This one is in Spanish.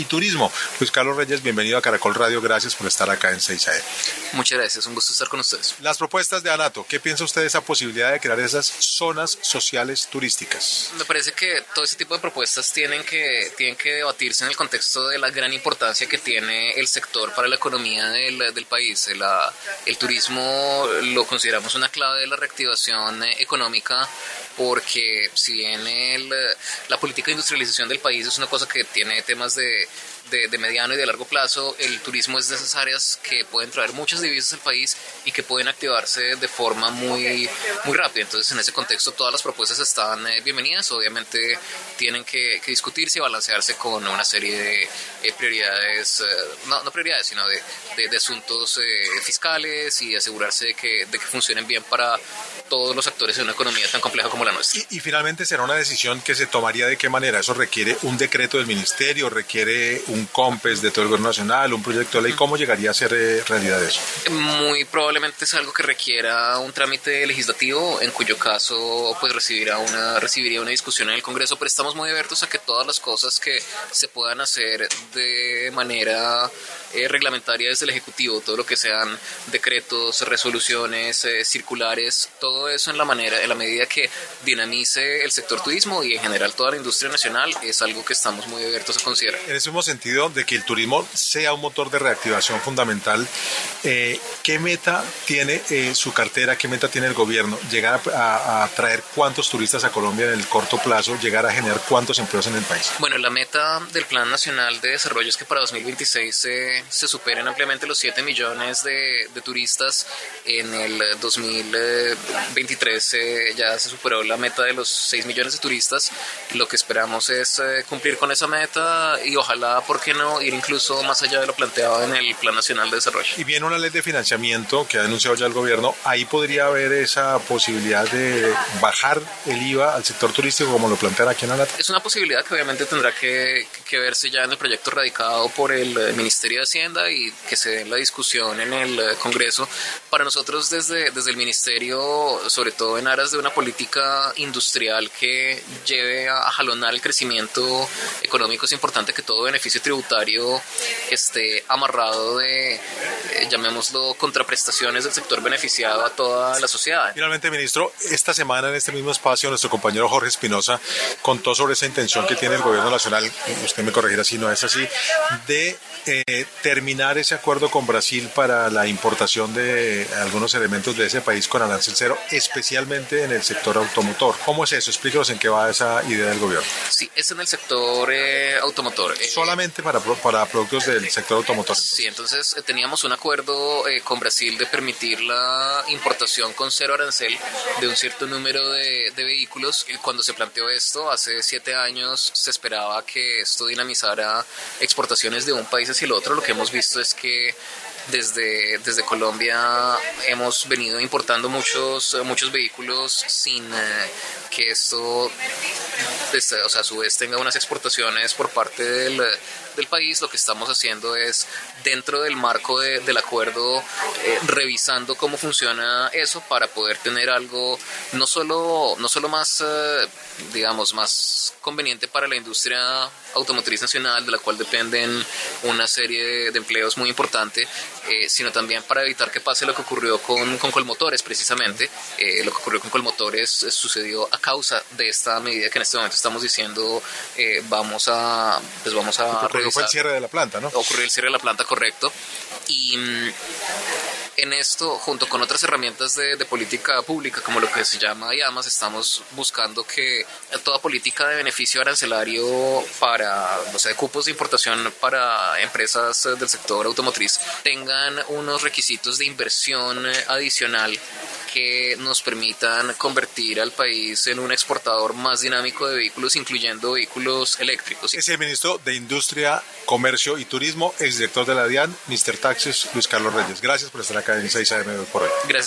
y turismo. Luis Carlos Reyes, bienvenido a Caracol Radio, gracias por estar acá en 6 AM. Muchas gracias, un gusto estar con ustedes. Las propuestas de ANATO, ¿qué piensa usted de esa posibilidad de crear esas zonas sociales turísticas? Me parece que todo ese tipo de propuestas tienen que debatirse en el contexto de la gran importancia que tiene el sector para la economía del país. El turismo lo consideramos una clave de la reactivación económica, porque si bien la política de industrialización del país es una cosa que tiene temas de mediano y de largo plazo, el turismo es de esas áreas que pueden traer muchas divisas al país y que pueden activarse de forma muy rápida. Entonces, en ese contexto, todas las propuestas están bienvenidas. Obviamente tienen que discutirse y balancearse con una serie de prioridades, no prioridades, sino de asuntos fiscales, y asegurarse de que funcionen bien para todos los actores en una economía tan compleja como la nuestra. Y finalmente, ¿será una decisión que se tomaría de qué manera? ¿Eso requiere un decreto del ministerio, requiere un COMPES de todo el gobierno nacional, un proyecto de ley? ¿Cómo llegaría a ser realidad eso? Muy probablemente es algo que requiera un trámite legislativo, en cuyo caso pues recibiría una discusión en el Congreso, pero estamos muy abiertos a que todas las cosas que se puedan hacer de manera reglamentaria desde el Ejecutivo, todo lo que sean decretos, resoluciones, circulares, todo eso en la medida que dinamice el sector turismo y en general toda la industria nacional, es algo que estamos muy abiertos a considerar. En ese mismo sentido de que el turismo sea un motor de reactivación fundamental, ¿qué meta tiene su cartera, qué meta tiene el gobierno? ¿Llegar a traer cuántos turistas a Colombia en el corto plazo? ¿Llegar a generar cuántos empleos en el país? Bueno, la meta del Plan Nacional de Desarrollo es que para 2026 se superen ampliamente los 7 millones de turistas. En el 2023 ya se superó la meta de los 6 millones de turistas. Lo que esperamos es cumplir con esa meta y ojalá, ¿por qué no?, ir incluso más allá de lo planteado en el Plan Nacional de Desarrollo. Y viene una ley de financiamiento que ha anunciado ya el gobierno. Ahí podría haber esa posibilidad de bajar el IVA al sector turístico, como lo plantean aquí en ANATO. Es una posibilidad que obviamente tendrá que verse ya en el proyecto radicado por el Ministerio de Hacienda y que se dé la discusión en el Congreso. Para nosotros desde el Ministerio, sobre todo en aras de una política industrial que lleve a jalonar el crecimiento económico, es importante que todo beneficio tributario esté amarrado de, llamémoslo, contraprestaciones del sector beneficiado a toda la sociedad. Finalmente, ministro, esta semana en este mismo espacio nuestro compañero Jorge Espinosa contó sobre esa intención que tiene el gobierno nacional, usted me corregirá si no es así, de terminar ese acuerdo con Brasil para la importación de algunos elementos de ese país con arancel cero, especialmente en el sector automotor. ¿Cómo es eso? Explíquenos en qué va esa idea del gobierno. Sí, es en el sector automotor. Solamente para productos del sector automotor. Sí, entonces teníamos un acuerdo con Brasil de permitir la importación con cero arancel de un cierto número de vehículos. Cuando se planteó esto, hace 7 años, se esperaba que esto dinamizara exportaciones de un país hacia el otro. Lo que hemos visto es que desde Colombia hemos venido importando muchos vehículos sin que esto, a su vez, tenga unas exportaciones por parte del país. Lo que estamos haciendo es, dentro del marco del acuerdo, revisando cómo funciona eso para poder tener algo no solo más, digamos, más conveniente para la industria automotriz nacional, de la cual dependen una serie de empleos muy importante, sino también para evitar que pase lo que ocurrió con Colmotores, precisamente. Lo que ocurrió con Colmotores sucedió a causa de esta medida que en este momento estamos diciendo vamos a revisar. Fue el cierre de la planta, ¿no? Ocurrió el cierre de la planta, correcto. Y en esto, junto con otras herramientas de política pública, como lo que se llama IAMAS, estamos buscando que toda política de beneficio arancelario para, cupos de importación para empresas del sector automotriz tengan unos requisitos de inversión adicional que nos permitan convertir al país en un exportador más dinámico de vehículos, incluyendo vehículos eléctricos. Es el ministro de Industria, Comercio y Turismo, exdirector de la DIAN, Mr. Taxes, Luis Carlos Reyes. Gracias por estar acá en 6 AM por hoy. Gracias.